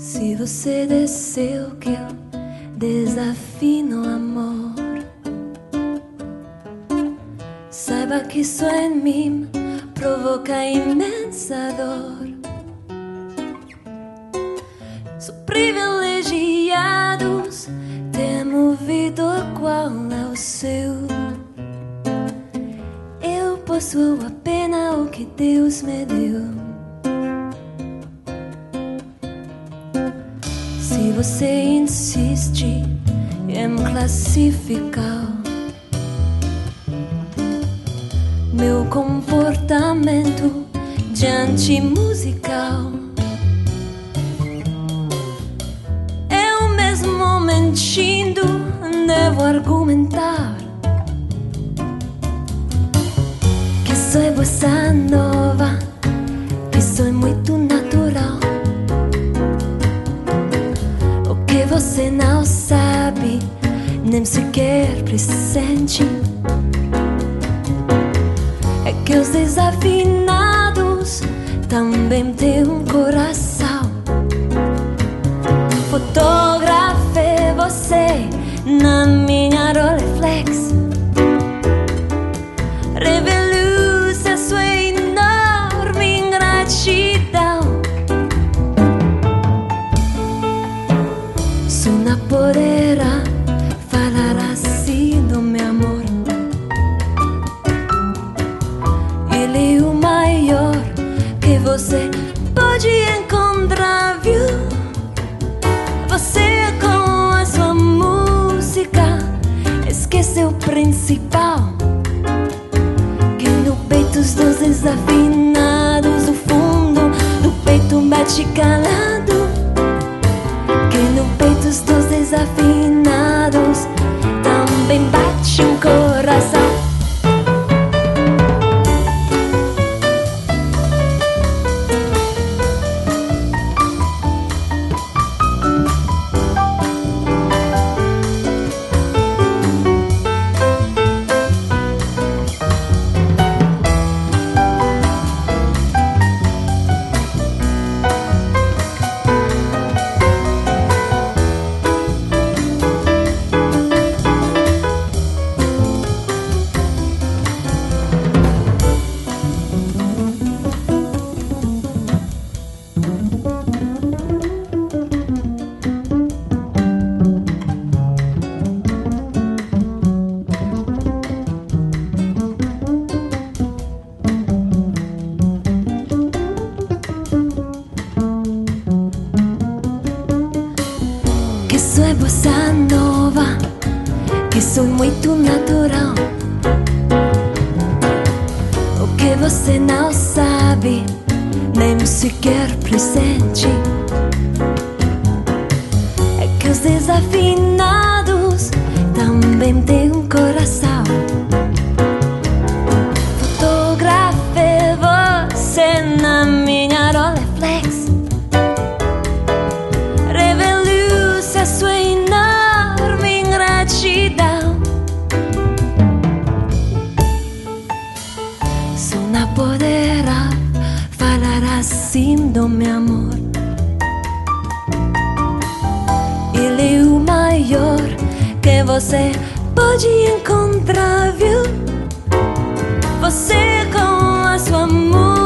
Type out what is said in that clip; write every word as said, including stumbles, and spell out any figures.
Se você desceu que eu desafino amor, saiba que isso em mim provoca imensa dor. Sou privilegiados, temo vida qual é o seu. Eu possuo apenas o que Deus me deu. Se você insiste em me classificar, meu comportamento diante musical, eu mesmo mentindo devo argumentar que sou bossa nova, que sou muito natural. O que você não sabe, nem sequer pressente, é que os desafinados também têm um coração. Fotografei você na minha Rolleiflex, revelou-se a sua enorme ingratidão. Só não poderá falar assim do meu amor. Ele é o maior que você pode encontrar, viu? Você com a sua música esqueceu o principal, que no peito dos desafinados o fundo do peito bate calado, que no peito dos desafinados também bate um coração. Sou bossa nova, que sou muito natural. O que você não sabe, nem sequer presente, é que os desafinados também têm um coração. Fotografei você na minha Rolleiflex, a sua enorme ingratidão. Só não poderá falar assim do meu amor. Ele é o maior que você pode encontrar, viu? Você com a sua música